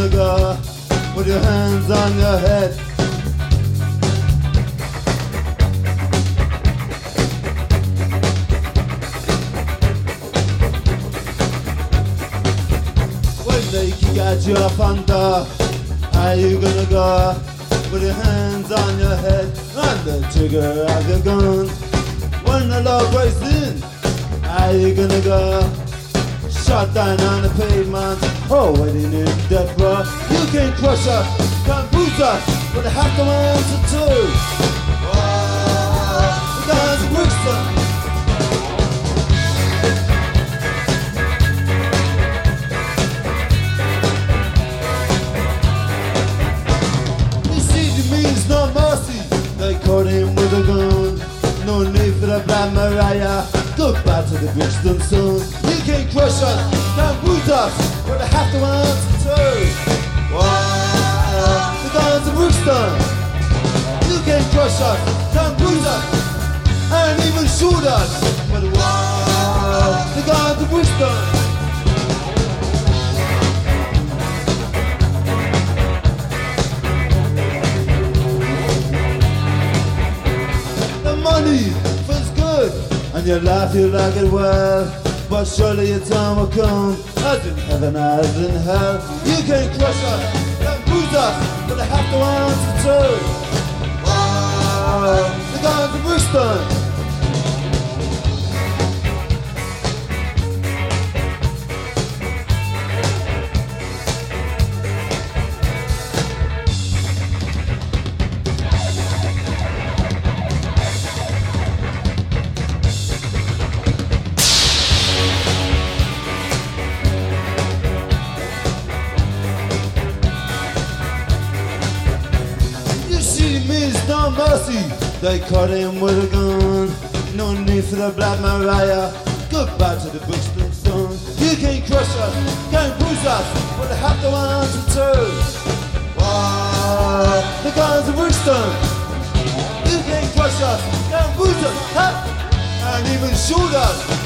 gonna go? Put your hands on your head. When they kick at your front door, how you gonna go? Put your hands on your head and the trigger of your gun. When the law breaks in, how you gonna go? Shot down on the pavement, oh, waiting in death row. You can't crush us, can't bruise us, but I have to answer too. Oh, the guys in Brixton. No mercy, they caught him with a gun. No need for the Black Mariah. Look back to the Brixton Sun. You can't crush us, can't bruise us, but I have to answer too. Wow, the guns of Brixton. You can't crush us, can't bruise us, and even shoot us. But wow, the guns of Brixton. Money feels good, and you laugh, you like it well. But surely your time will come, as in heaven as in hell. You can't crush us, can't bruise us, but I have to answer too. Wow, the guns of Brixton. No mercy, they caught him with a gun. No need for the Black Mariah. Goodbye to the Brixton Sun. You can't crush us, can't bruise us, but I have to answer too. Wow, the guns of Brixton. You can't crush us, can't bruise us, and even shoot us.